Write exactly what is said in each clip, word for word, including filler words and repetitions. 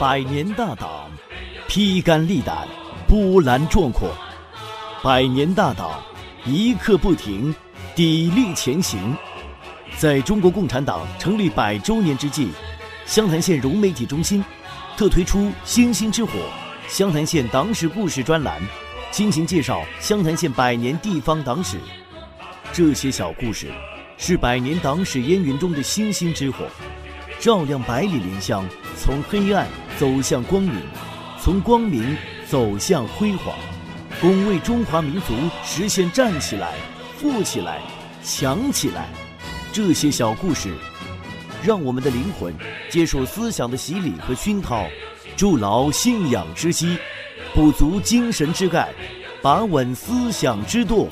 百年大党，披肝沥胆，波澜壮阔。百年大党，一刻不停，砥砺前行。在中国共产党成立百周年之际，湘潭县融媒体中心特推出星星之火湘潭县党史故事专栏，倾情介绍湘潭县百年地方党史。这些小故事是百年党史烟云中的星星之火，照亮百里莲香，从黑暗走向光明，从光明走向辉煌，恭为中华民族实现站起来、富起来、强起来。这些小故事让我们的灵魂接受思想的洗礼和熏陶，筑牢信仰之基，补足精神之钙，把稳思想之舵。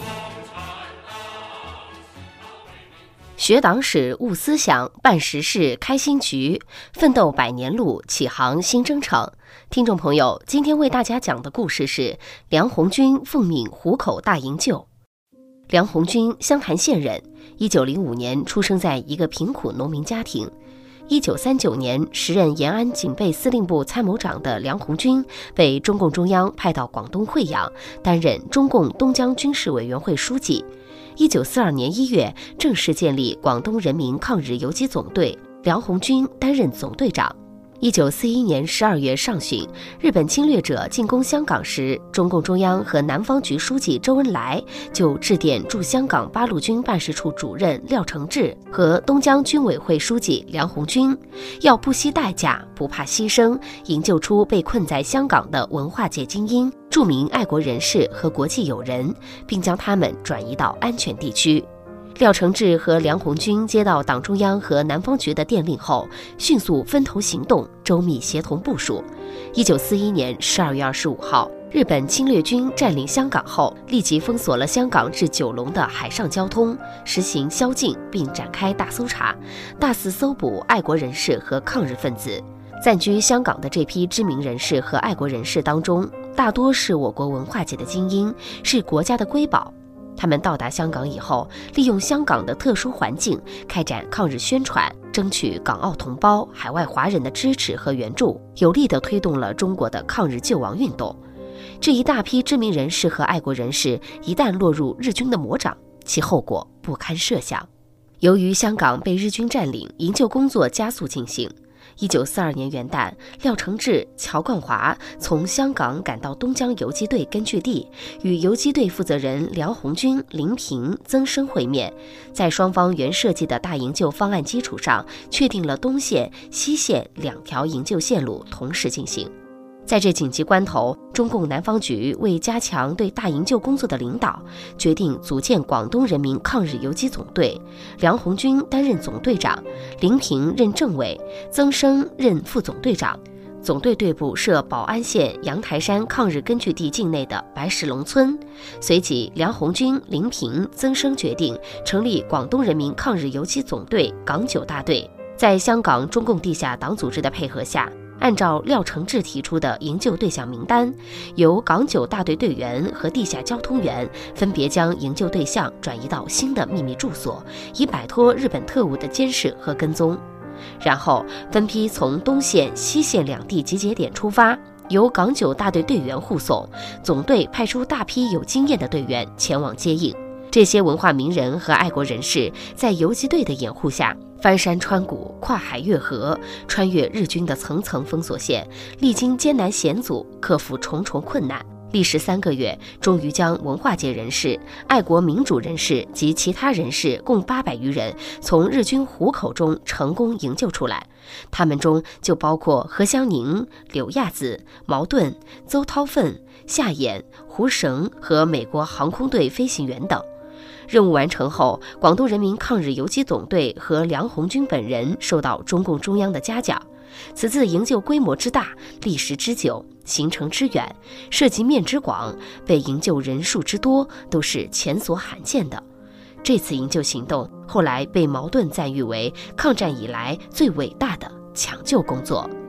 学党史悟思想，办实事开新局，奋斗百年路，启航新征程。听众朋友，今天为大家讲的故事是梁鸿军奉命湖口大营救。梁鸿军，湘潭县人，一九零五年出生在一个贫苦农民家庭。一九三九年，时任延安警备司令部参谋长的梁鸿军被中共中央派到广东惠阳，担任中共东江军事委员会书记。一九四二年一月，正式建立广东人民抗日游击总队，梁鸿军担任总队长。一九四一年十二月上旬，日本侵略者进攻香港时，中共中央和南方局书记周恩来就致电驻香港八路军办事处主任廖承志和东江军委会书记梁鸿军，要不惜代价、不怕牺牲，营救出被困在香港的文化界精英、著名爱国人士和国际友人，并将他们转移到安全地区。廖承志和梁鸿军接到党中央和南方局的电令后，迅速分头行动，周密协同部署。一九四一年十二月二十五号，日本侵略军占领香港后，立即封锁了香港至九龙的海上交通，实行宵禁，并展开大搜查，大肆搜捕爱国人士和抗日分子。暂居香港的这批知名人士和爱国人士当中，大多是我国文化界的精英，是国家的瑰宝。他们到达香港以后，利用香港的特殊环境，开展抗日宣传，争取港澳同胞、海外华人的支持和援助，有力地推动了中国的抗日救亡运动。这一大批知名人士和爱国人士一旦落入日军的魔掌，其后果不堪设想。由于香港被日军占领，营救工作加速进行。一九四二年元旦，廖承志、乔冠华从香港赶到东江游击队根据地，与游击队负责人梁鸿军、林平、曾生会面，在双方原设计的大营救方案基础上，确定了东线、西线两条营救线路同时进行。在这紧急关头，中共南方局为加强对大营救工作的领导，决定组建广东人民抗日游击总队，梁鸿军担任总队长，林平任政委，曾生任副总队长。总队队部设宝安县阳台山抗日根据地境内的白石龙村。随即，梁鸿军、林平、曾生决定成立广东人民抗日游击总队港九大队，在香港中共地下党组织的配合下，按照廖承志提出的营救对象名单，由港九大队队员和地下交通员分别将营救对象转移到新的秘密住所，以摆脱日本特务的监视和跟踪。然后分批从东线、西线两地集结点出发，由港九大队队员护送，总队派出大批有经验的队员前往接应。这些文化名人和爱国人士在游击队的掩护下，翻山穿谷，跨海越河，穿越日军的层层封锁线，历经艰难险阻，克服重重困难，历时三个月，终于将文化界人士、爱国民主人士及其他人士共八百余人从日军虎口中成功营救出来。他们中就包括何香凝、柳亚子、毛盾、邹韬奋、夏衍、胡绳和美国航空队飞行员等。任务完成后，广东人民抗日游击总队和梁鸿军本人受到中共中央的嘉奖。此次营救规模之大，历时之久，行程之远，涉及面之广，被营救人数之多，都是前所罕见的。这次营救行动后来被茅盾赞誉为抗战以来最伟大的抢救工作。